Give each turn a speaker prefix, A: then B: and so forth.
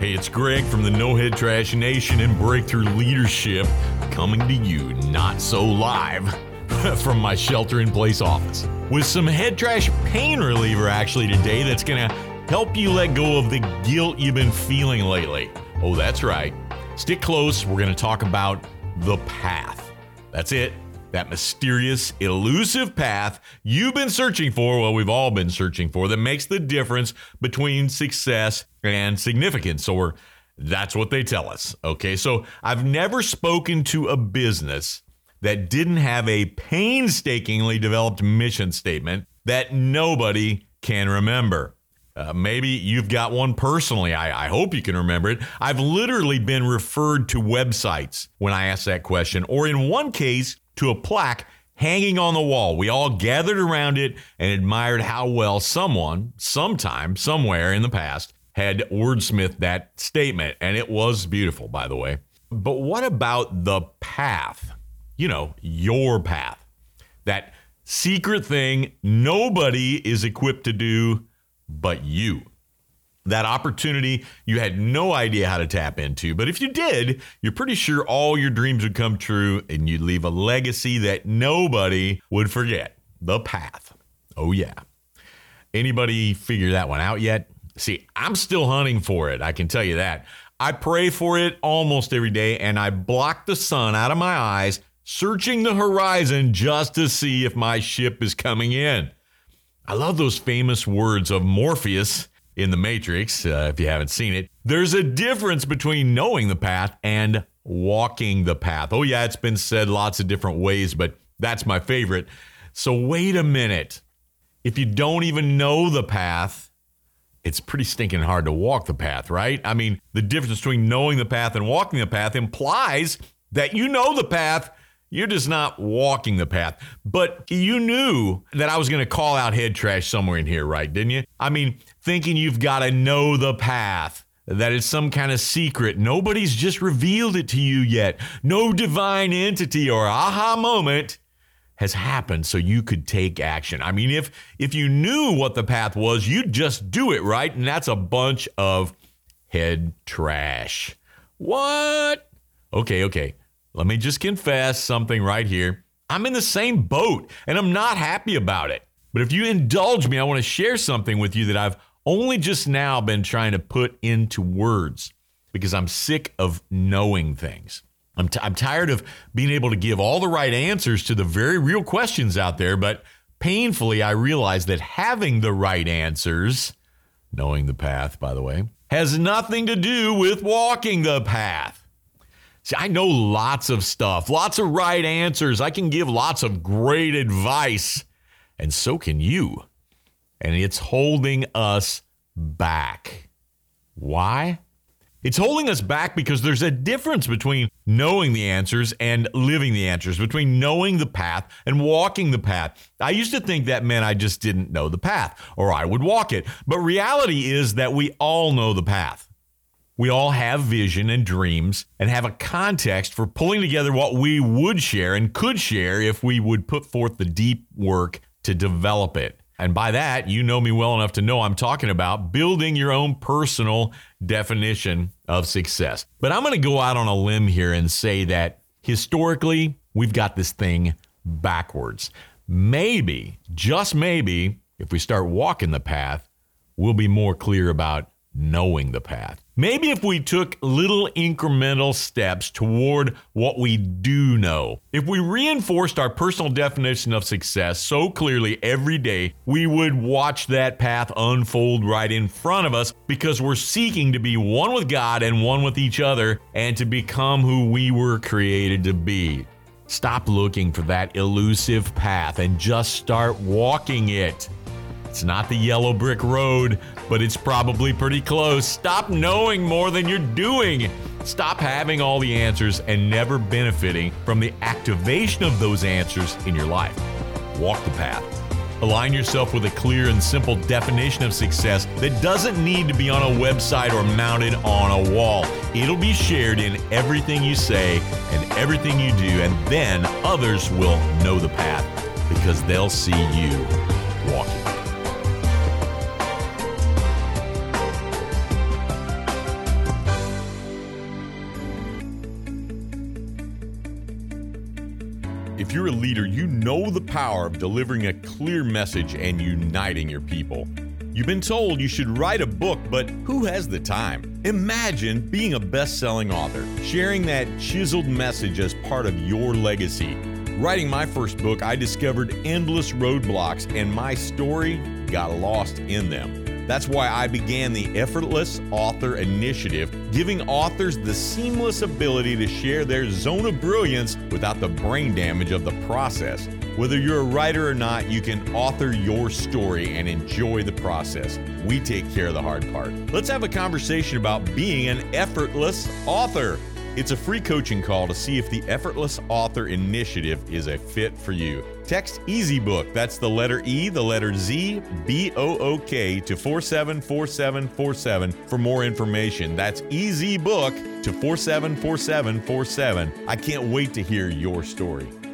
A: Hey, it's Greg from the No Head Trash Nation and Breakthrough Leadership coming to you not so live from my shelter-in-place office with some head trash pain reliever actually today that's going to help you let go of the guilt you've been feeling lately. Oh, that's right. Stick close. We're going to talk about the path. That's it. That mysterious, elusive path you've been searching for, well, we've all been searching for, that makes the difference between success and significance, or that's what they tell us. Okay, so I've never spoken to a business that didn't have a painstakingly developed mission statement that nobody can remember. Maybe you've got one personally. I hope you can remember it. I've literally been referred to websites when I ask that question, or in one case, to a plaque hanging on the wall. We all gathered around it and admired how well someone, sometime, somewhere in the past, had wordsmithed that statement. And it was beautiful, by the way. But what about the path? You know, your path. That secret thing nobody is equipped to do but you. That opportunity you had no idea how to tap into, but if you did, you're pretty sure all your dreams would come true and you'd leave a legacy that nobody would forget. The path. Oh yeah. Anybody figure that one out yet? See, I'm still hunting for it, I can tell you that. I pray for it almost every day, and I block the sun out of my eyes, searching the horizon just to see if my ship is coming in. I love those famous words of Morpheus in The Matrix, if you haven't seen it. There's a difference between knowing the path and walking the path. Oh yeah, it's been said lots of different ways, but that's my favorite. So wait a minute. If you don't even know the path, it's pretty stinking hard to walk the path, right? I mean, the difference between knowing the path and walking the path implies that you know the path, you're just not walking the path. But you knew that I was going to call out head trash somewhere in here, right? Didn't you? I mean, thinking you've got to know the path, that it's some kind of secret. Nobody's just revealed it to you yet. No divine entity or aha moment has happened so you could take action. I mean, if you knew what the path was, you'd just do it, right? And that's a bunch of head trash. What? Okay. Let me just confess something right here. I'm in the same boat, and I'm not happy about it. But if you indulge me, I want to share something with you that I've only just now been trying to put into words because I'm sick of knowing things. I'm tired of being able to give all the right answers to the very real questions out there, but painfully I realize that having the right answers, knowing the path, by the way, has nothing to do with walking the path. See, I know lots of stuff, lots of right answers. I can give lots of great advice, and so can you. And it's holding us back. Why? It's holding us back because there's a difference between knowing the answers and living the answers, between knowing the path and walking the path. I used to think that meant I just didn't know the path, or I would walk it. But reality is that we all know the path. We all have vision and dreams and have a context for pulling together what we would share and could share if we would put forth the deep work to develop it. And by that, you know me well enough to know I'm talking about building your own personal definition of success. But I'm going to go out on a limb here and say that historically, we've got this thing backwards. Maybe, just maybe, if we start walking the path, we'll be more clear about knowing the path. Maybe if we took little incremental steps toward what we do know, if we reinforced our personal definition of success so clearly every day, we would watch that path unfold right in front of us because we're seeking to be one with God and one with each other and to become who we were created to be. Stop looking for that elusive path and just start walking it. It's not the yellow brick road, but it's probably pretty close. Stop knowing more than you're doing. Stop having all the answers and never benefiting from the activation of those answers in your life. Walk the path. Align yourself with a clear and simple definition of success that doesn't need to be on a website or mounted on a wall. It'll be shared in everything you say and everything you do, and then others will know the path because they'll see you walking. If you're a leader, you know the power of delivering a clear message and uniting your people. You've been told you should write a book, but who has the time? Imagine being a best-selling author, sharing that chiseled message as part of your legacy. Writing my first book, I discovered endless roadblocks, and my story got lost in them. That's why I began the Effortless Author Initiative, giving authors the seamless ability to share their zone of brilliance without the brain damage of the process. Whether you're a writer or not, you can author your story and enjoy the process. We take care of the hard part. Let's have a conversation about being an effortless author. It's a free coaching call to see if the Effortless Author Initiative is a fit for you. Text EasyBook, that's the letter E, the letter Z, B-O-O-K to 474747 for more information. That's EasyBook to 474747. I can't wait to hear your story.